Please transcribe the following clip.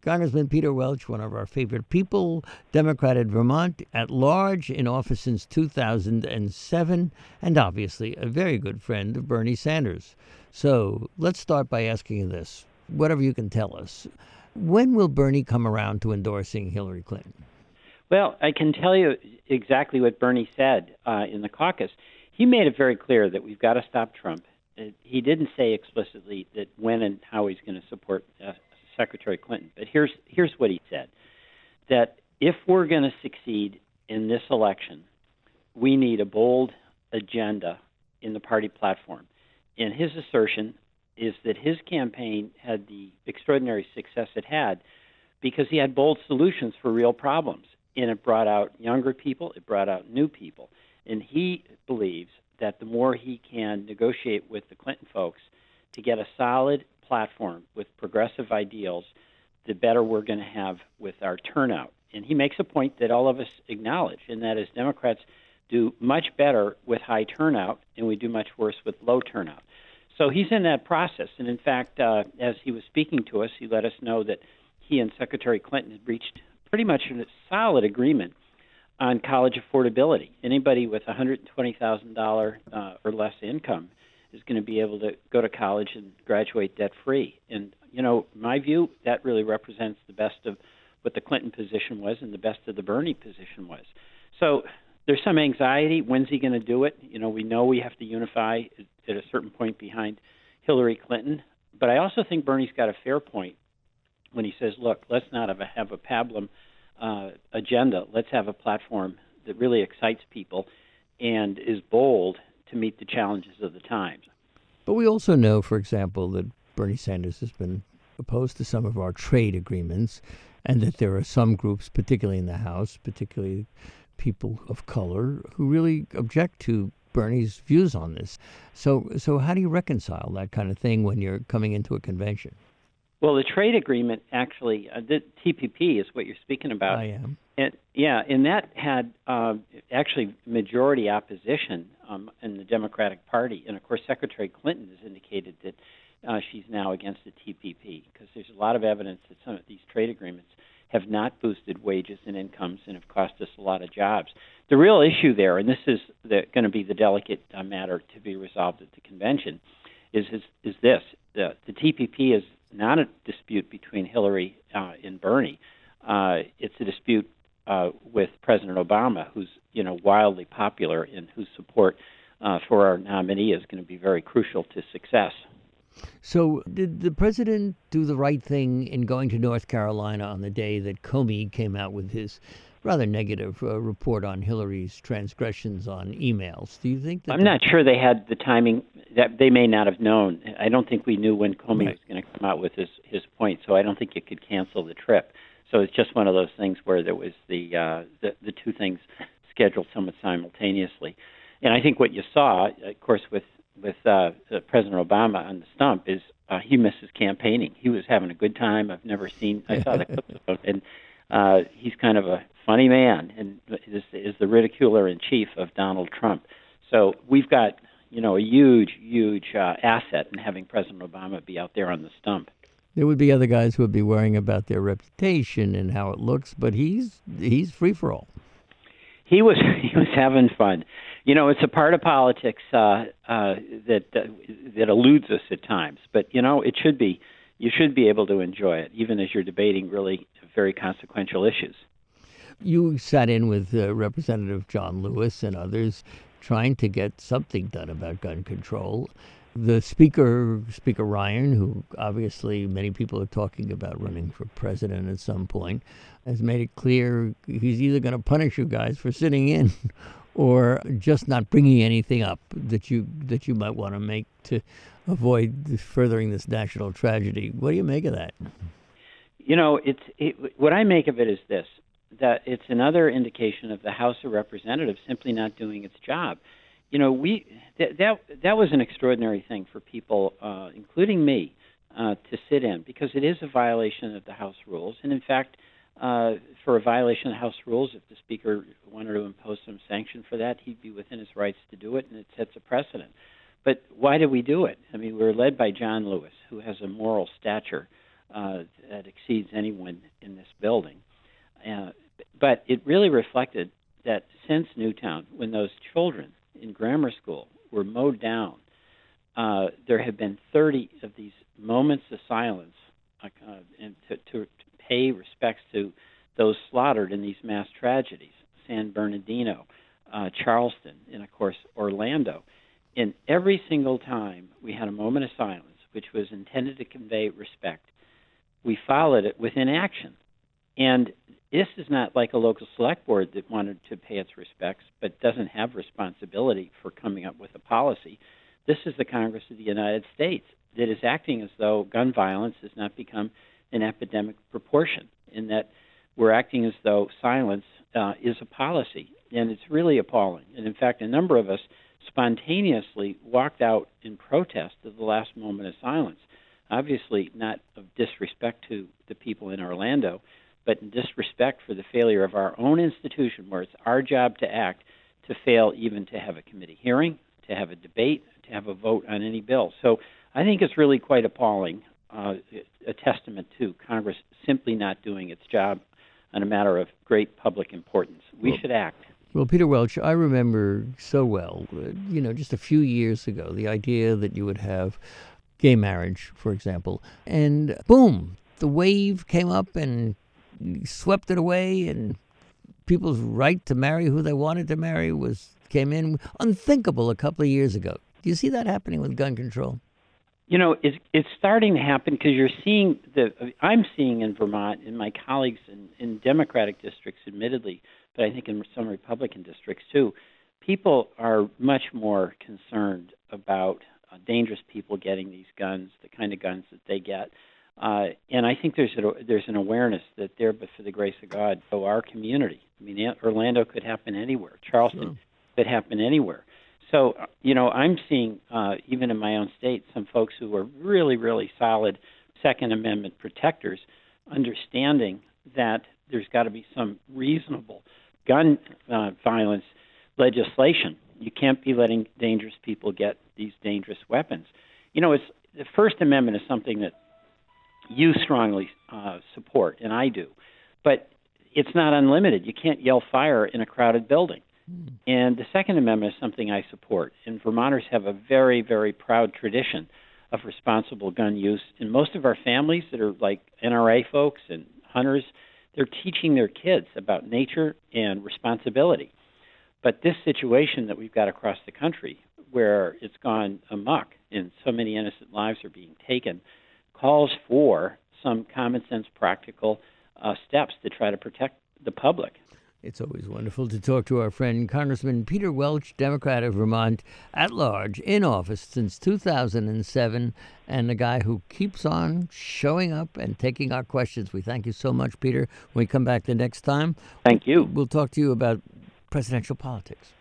Congressman Peter Welch, one of our favorite people, Democrat at Vermont, at large, in office since 2007, and obviously a very good friend of Bernie Sanders. So let's start by asking you this, whatever you can tell us. When will Bernie come around to endorsing Hillary Clinton? Well, I can tell you exactly what Bernie said in the caucus. He made it very clear that we've got to stop Trump. He didn't say explicitly that when and how he's going to support Secretary Clinton. But here's what he said, that if we're going to succeed in this election, we need a bold agenda in the party platform. And his assertion is that his campaign had the extraordinary success it had because he had bold solutions for real problems. And it brought out younger people, it brought out new people. And he believes that the more he can negotiate with the Clinton folks to get a solid platform with progressive ideals, the better we're going to have with our turnout. And he makes a point that all of us acknowledge, and that is Democrats do much better with high turnout, and we do much worse with low turnout. So he's in that process. And in fact, as he was speaking to us, he let us know that he and Secretary Clinton had reached pretty much a solid agreement on college affordability. Anybody with $120,000 or less income is going to be able to go to college and graduate debt-free. And, my view, that really represents the best of what the Clinton position was and the best of the Bernie position was. So there's some anxiety. When's he going to do it? We know we have to unify at a certain point behind Hillary Clinton. But I also think Bernie's got a fair point when he says, look, let's not have a pablum agenda. Let's have a platform that really excites people and is bold to meet the challenges of the times. But we also know, for example, that Bernie Sanders has been opposed to some of our trade agreements, and that there are some groups, particularly in the House, particularly people of color, who really object to Bernie's views on this. So how do you reconcile that kind of thing when you're coming into a convention? Well, the trade agreement actually, the TPP is what you're speaking about. I am. And that had actually majority opposition in the Democratic Party. And, of course, Secretary Clinton has indicated that she's now against the TPP because there's a lot of evidence that some of these trade agreements have not boosted wages and incomes and have cost us a lot of jobs. The real issue there, and this is going to be the delicate matter to be resolved at the convention, is this. The TPP is not a dispute between Hillary and Bernie. It's a dispute with President Obama, who's wildly popular and whose support for our nominee is going to be very crucial to success. So did the president do the right thing in going to North Carolina on the day that Comey came out with his rather negative report on Hillary's transgressions on emails? Do you think that... I'm not sure they had the timing. That they may not have known. I don't think we knew when Comey was going to come out with his point, so I don't think you could cancel the trip. So it's just one of those things where there was the two things scheduled somewhat simultaneously. And I think what you saw, of course, with President Obama on the stump is he missed his campaigning. He was having a good time. I saw the clips of him, and he's kind of a funny man, and is the ridiculer in chief of Donald Trump. So we've got a huge asset in having President Obama be out there on the stump. There would be other guys who would be worrying about their reputation and how it looks, but he's free for all. He was having fun. It's a part of politics that eludes us at times, but it should be. You should be able to enjoy it, even as you're debating really very consequential issues. You sat in with Representative John Lewis and others trying to get something done about gun control. The Speaker Ryan, who obviously many people are talking about running for president at some point, has made it clear he's either going to punish you guys for sitting in or just not bringing anything up that you might want to make to avoid furthering this national tragedy. What do you make of that? What I make of it is this, that it's another indication of the House of Representatives simply not doing its job. That was an extraordinary thing for people, including me, to sit in, because it is a violation of the House rules. And in fact, for a violation of the House rules, if the Speaker wanted to impose some sanction for that, he'd be within his rights to do it, and it sets a precedent. But why did we do it? I mean, we were led by John Lewis, who has a moral stature that exceeds anyone in this building. But it really reflected that since Newtown, when those children in grammar school were mowed down, there have been 30 of these moments of silence and to pay respects to those slaughtered in these mass tragedies, San Bernardino, Charleston, and of course Orlando. And every single time we had a moment of silence, which was intended to convey respect, we followed it with inaction. And this is not like a local select board that wanted to pay its respects but doesn't have responsibility for coming up with a policy. This is the Congress of the United States that is acting as though gun violence has not become an epidemic proportion, in that we're acting as though silence is a policy. And it's really appalling. And in fact, a number of us spontaneously walked out in protest of the last moment of silence. Obviously not of disrespect to the people in Orlando, but in disrespect for the failure of our own institution, where it's our job to act, to fail even to have a committee hearing, to have a debate, to have a vote on any bill. So I think it's really quite appalling, a testament to Congress simply not doing its job on a matter of great public importance. We should act. Well, Peter Welch, I remember so well, just a few years ago, the idea that you would have gay marriage, for example, and boom, the wave came up and swept it away, and people's right to marry who they wanted to marry came in. Unthinkable a couple of years ago. Do you see that happening with gun control? It's starting to happen, because I'm seeing in Vermont, and my colleagues in Democratic districts, admittedly, but I think in some Republican districts too, people are much more concerned about dangerous people getting these guns, the kind of guns that they get. And I think there's an awareness that there, but for the grace of God, so our community. I mean, Orlando could happen anywhere. Charleston could happen anywhere. So, I'm seeing, even in my own state, some folks who are really, really solid Second Amendment protectors, understanding that there's got to be some reasonable gun violence legislation. You can't be letting dangerous people get these dangerous weapons. The First Amendment is something that you strongly support, and I do. But it's not unlimited. You can't yell fire in a crowded building. And the Second Amendment is something I support. And Vermonters have a very, very proud tradition of responsible gun use. And most of our families that are like NRA folks and hunters, they're teaching their kids about nature and responsibility. But this situation that we've got across the country, where it's gone amok and so many innocent lives are being taken, calls for some common sense, practical steps to try to protect the public. It's always wonderful to talk to our friend Congressman Peter Welch, Democrat of Vermont, at large, in office since 2007, and the guy who keeps on showing up and taking our questions. We thank you so much, Peter. When we come back the next time, thank you. We'll talk to you about presidential politics.